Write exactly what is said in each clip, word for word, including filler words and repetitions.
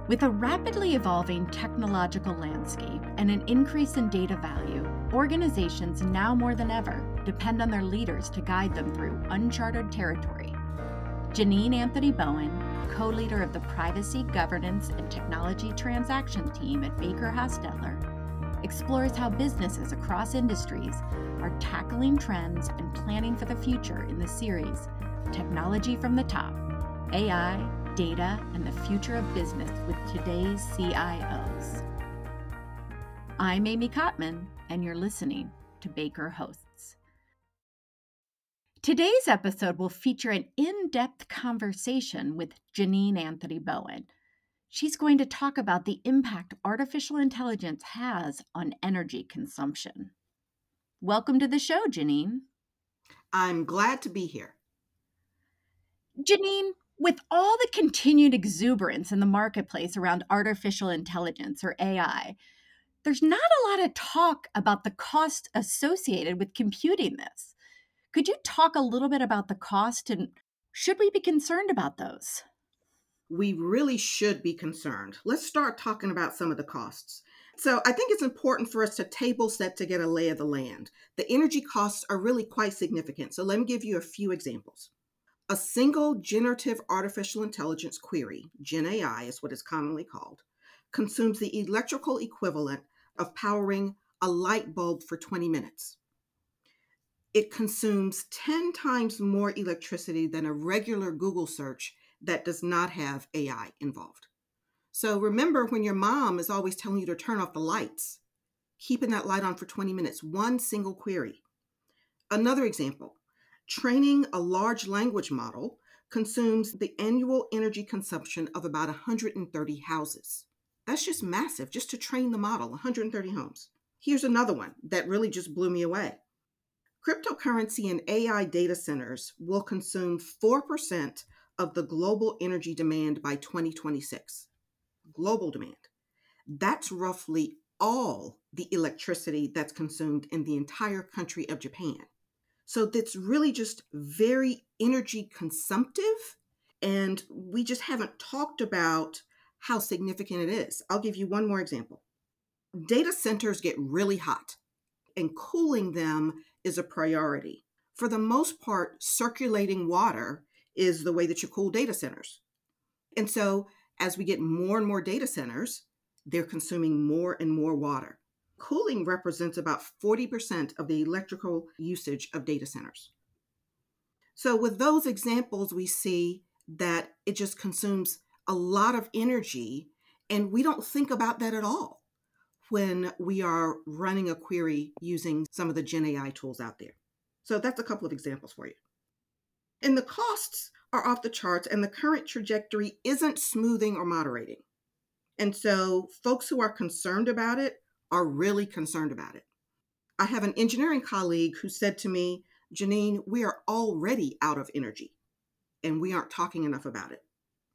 With a rapidly evolving technological landscape and an increase in data value, organizations now more than ever depend on their leaders to guide them through uncharted territory. Janine Anthony Bowen, co-leader of the Privacy, Governance, and Technology Transaction team at Baker Hostetler, explores how businesses across industries are tackling trends and planning for the future in the series Technology from the Top, A I, Data, and the Future of Business with Today's C I Os. I'm Amy Kottman, and you're listening to Baker Hosts. Today's episode will feature an in-depth conversation with Janine Anthony Bowen. She's going to talk about the impact artificial intelligence has on energy consumption. Welcome to the show, Janine. I'm glad to be here. Janine, with all the continued exuberance in the marketplace around artificial intelligence or A I, there's not a lot of talk about the cost associated with computing this. Could you talk a little bit about the cost and should we be concerned about those? We really should be concerned. Let's start talking about some of the costs. So I think it's important for us to table set to get a lay of the land. The energy costs are really quite significant. So let me give you a few examples. A single generative artificial intelligence query, Gen A I is what it's commonly called, consumes the electrical equivalent of powering a light bulb for twenty minutes. It consumes ten times more electricity than a regular Google search that does not have A I involved. So remember when your mom is always telling you to turn off the lights, keeping that light on for twenty minutes, one single query. Another example, training a large language model consumes the annual energy consumption of about one hundred thirty houses. That's just massive, just to train the model, one hundred thirty homes. Here's another one that really just blew me away. Cryptocurrency and A I data centers will consume four percent of the global energy demand by twenty twenty-six. Global demand. That's roughly all the electricity that's consumed in the entire country of Japan. So that's really just very energy consumptive, and we just haven't talked about how significant it is. I'll give you one more example. Data centers get really hot, and cooling them is a priority. For the most part, circulating water is the way that you cool data centers. And so as we get more and more data centers, they're consuming more and more water. Cooling represents about forty percent of the electrical usage of data centers. So with those examples, we see that it just consumes a lot of energy, and we don't think about that at all when we are running a query using some of the Gen A I tools out there. So that's a couple of examples for you. And the costs are off the charts, and the current trajectory isn't smoothing or moderating. And so folks who are concerned about it are really concerned about it. I have an engineering colleague who said to me, Janine, we are already out of energy, and we aren't talking enough about it.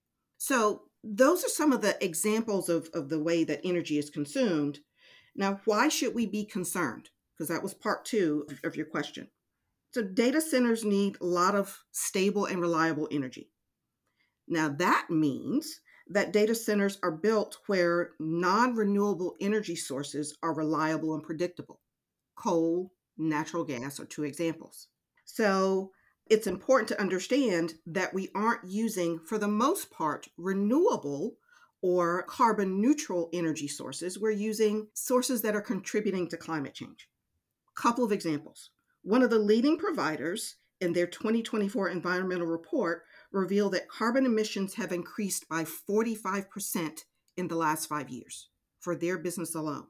So those are some of the examples of, of the way that energy is consumed. Now, why should we be concerned? Because that was part two of your question. So data centers need a lot of stable and reliable energy. Now, that means that data centers are built where non-renewable energy sources are reliable and predictable. Coal, natural gas are two examples. So it's important to understand that we aren't using, for the most part, renewable or carbon neutral energy sources. We're using sources that are contributing to climate change. Couple of examples. One of the leading providers in their twenty twenty-four environmental report revealed that carbon emissions have increased by forty-five percent in the last five years for their business alone.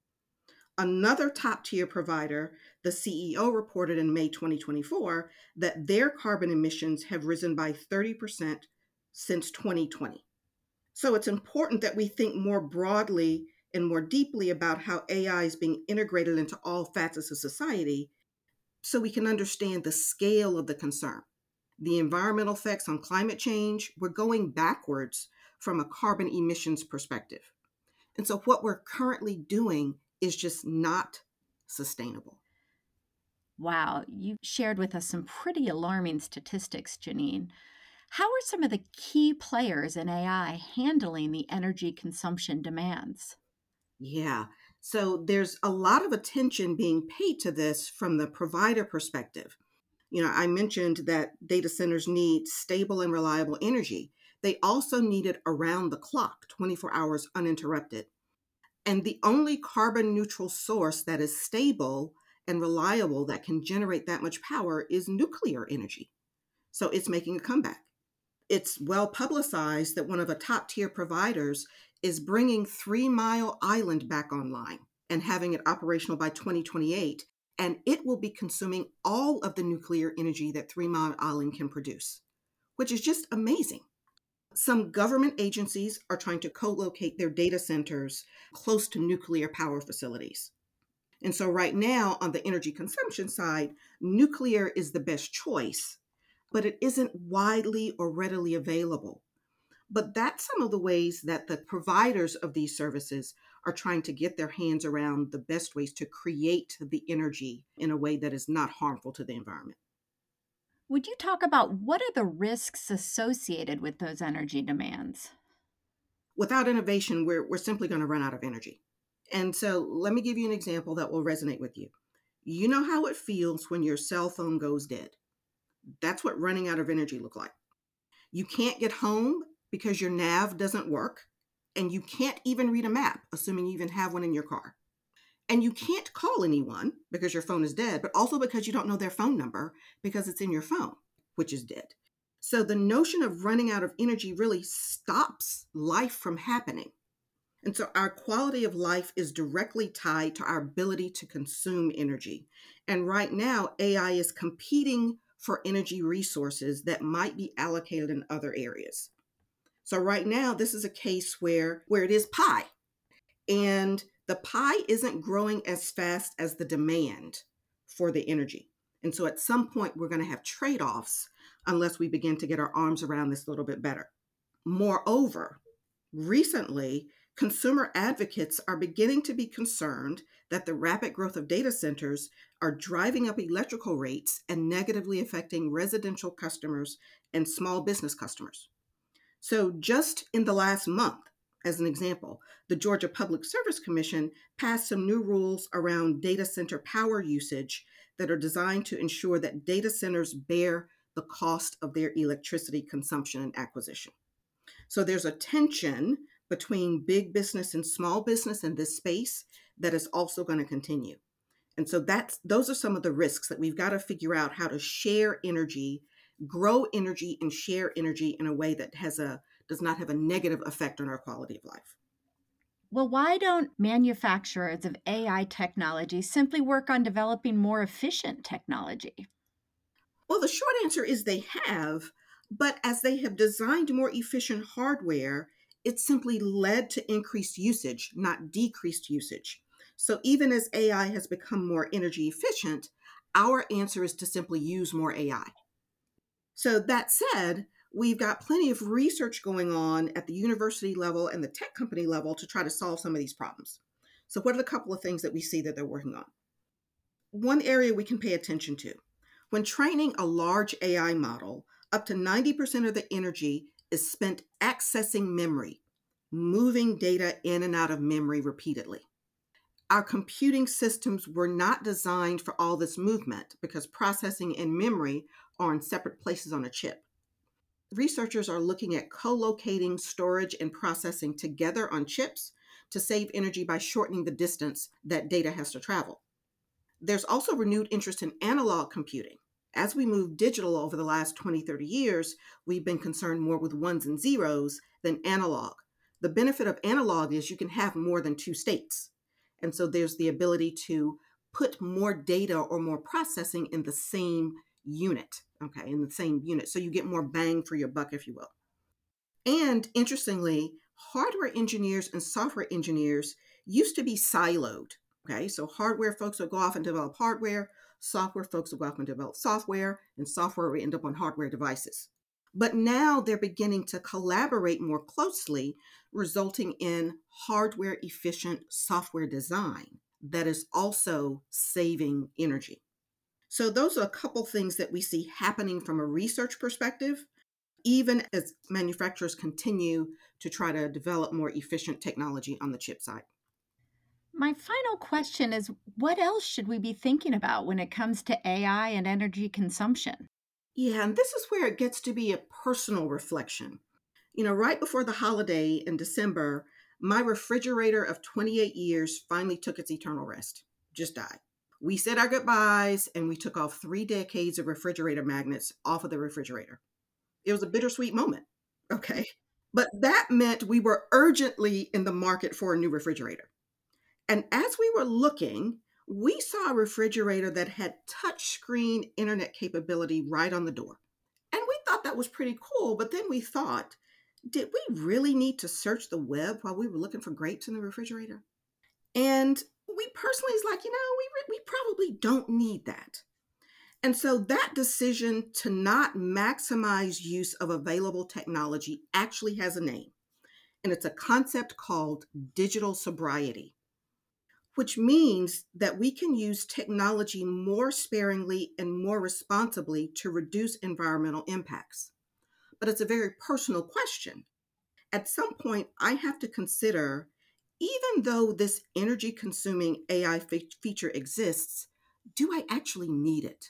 Another top-tier provider, the C E O, reported in May twenty twenty-four that their carbon emissions have risen by thirty percent since twenty twenty. So it's important that we think more broadly and more deeply about how A I is being integrated into all facets of society so we can understand the scale of the concern. The environmental effects on climate change, we're going backwards from a carbon emissions perspective. And so what we're currently doing is just not sustainable. Wow, you shared with us some pretty alarming statistics, Janine. How are some of the key players in A I handling the energy consumption demands? Yeah. So there's a lot of attention being paid to this from the provider perspective. You know, I mentioned that data centers need stable and reliable energy. They also need it around the clock, twenty-four hours uninterrupted. And the only carbon neutral source that is stable and reliable that can generate that much power is nuclear energy. So it's making a comeback. It's well publicized that one of the top tier providers is bringing Three Mile Island back online and having it operational by twenty twenty-eight. And it will be consuming all of the nuclear energy that Three Mile Island can produce, which is just amazing. Some government agencies are trying to co locate their data centers close to nuclear power facilities. And so, right now, on the energy consumption side, nuclear is the best choice, but it isn't widely or readily available. But that's some of the ways that the providers of these services are trying to get their hands around the best ways to create the energy in a way that is not harmful to the environment. Would you talk about what are the risks associated with those energy demands? Without innovation, we're, we're simply going to run out of energy. And so let me give you an example that will resonate with you. You know how it feels when your cell phone goes dead. That's what running out of energy look like. You can't get home because your nav doesn't work, and you can't even read a map, assuming you even have one in your car. And you can't call anyone because your phone is dead, but also because you don't know their phone number because it's in your phone, which is dead. So the notion of running out of energy really stops life from happening. And so our quality of life is directly tied to our ability to consume energy. And right now, A I is competing for energy resources that might be allocated in other areas. So right now, this is a case where, where it is pie. And the pie isn't growing as fast as the demand for the energy. And so at some point, we're going to have trade offs unless we begin to get our arms around this a little bit better. Moreover, recently, consumer advocates are beginning to be concerned that the rapid growth of data centers are driving up electrical rates and negatively affecting residential customers and small business customers. So, just in the last month, as an example, the Georgia Public Service Commission passed some new rules around data center power usage that are designed to ensure that data centers bear the cost of their electricity consumption and acquisition. So there's a tension between big business and small business in this space that is also going to continue. And so that's those are some of the risks that we've got to figure out how to share energy, grow energy and share energy in a way that has a does not have a negative effect on our quality of life. Well, why don't manufacturers of A I technology simply work on developing more efficient technology? Well, the short answer is they have, but as they have designed more efficient hardware, it simply led to increased usage, not decreased usage. So even as A I has become more energy efficient, our answer is to simply use more A I. So that said, we've got plenty of research going on at the university level and the tech company level to try to solve some of these problems. So what are the couple of things that we see that they're working on? One area we can pay attention to. When training a large A I model, up to ninety percent of the energy is spent accessing memory, moving data in and out of memory repeatedly. Our computing systems were not designed for all this movement because processing and memory are in separate places on a chip. Researchers are looking at co-locating storage and processing together on chips to save energy by shortening the distance that data has to travel. There's also renewed interest in analog computing. As we move digital over the last twenty, thirty years, we've been concerned more with ones and zeros than analog. The benefit of analog is you can have more than two states. And so there's the ability to put more data or more processing in the same unit, okay, in the same unit. So you get more bang for your buck, if you will. And interestingly, hardware engineers and software engineers used to be siloed. Okay, so hardware folks would go off and develop hardware, software folks would go off and develop software, and software would end up on hardware devices. But now they're beginning to collaborate more closely, resulting in hardware efficient software design that is also saving energy. So those are a couple things that we see happening from a research perspective. even as manufacturers continue to try to develop more efficient technology on the chip side. My final question is, what else should we be thinking about when it comes to A I and energy consumption? Yeah, and this is where it gets to be a personal reflection. You know, right before the holiday in December, my refrigerator of twenty-eight years finally took its eternal rest, just died. We said our goodbyes and we took off three decades of refrigerator magnets off of the refrigerator. It was a bittersweet moment, okay? But that meant we were urgently in the market for a new refrigerator. And as we were looking, we saw a refrigerator that had touchscreen internet capability right on the door. And we thought that was pretty cool, but then we thought, did we really need to search the web while we were looking for grapes in the refrigerator? And we personally is like, you know, we, we probably don't need that. And so that decision to not maximize use of available technology actually has a name. And it's a concept called digital sobriety, which means that we can use technology more sparingly and more responsibly to reduce environmental impacts. But it's a very personal question. At some point, I have to consider, even though this energy consuming A I fe- feature exists, do I actually need it?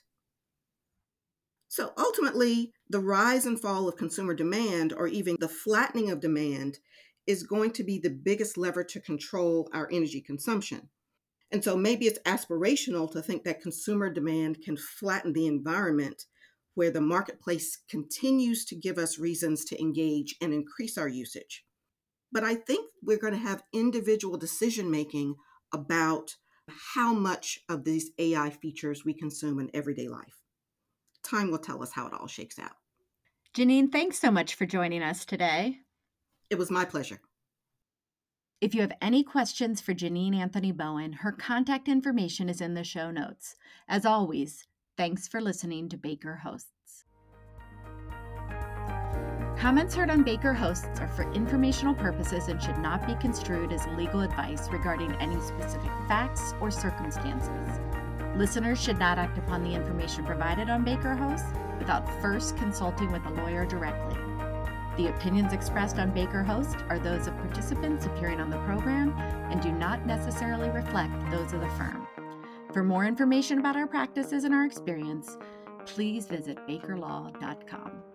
So ultimately, the rise and fall of consumer demand, or even the flattening of demand, is going to be the biggest lever to control our energy consumption. And so maybe it's aspirational to think that consumer demand can flatten the environment where the marketplace continues to give us reasons to engage and increase our usage. But I think we're going to have individual decision making about how much of these A I features we consume in everyday life. Time will tell us how it all shakes out. Janine, thanks so much for joining us today. It was my pleasure. If you have any questions for Janine Anthony Bowen, her contact information is in the show notes. As always, thanks for listening to Baker Hosts. Comments heard on Baker Hosts are for informational purposes and should not be construed as legal advice regarding any specific facts or circumstances. Listeners should not act upon the information provided on Baker Hosts without first consulting with a lawyer directly. The opinions expressed on Baker Host are those of participants appearing on the program and do not necessarily reflect those of the firm. For more information about our practices and our experience, please visit baker law dot com.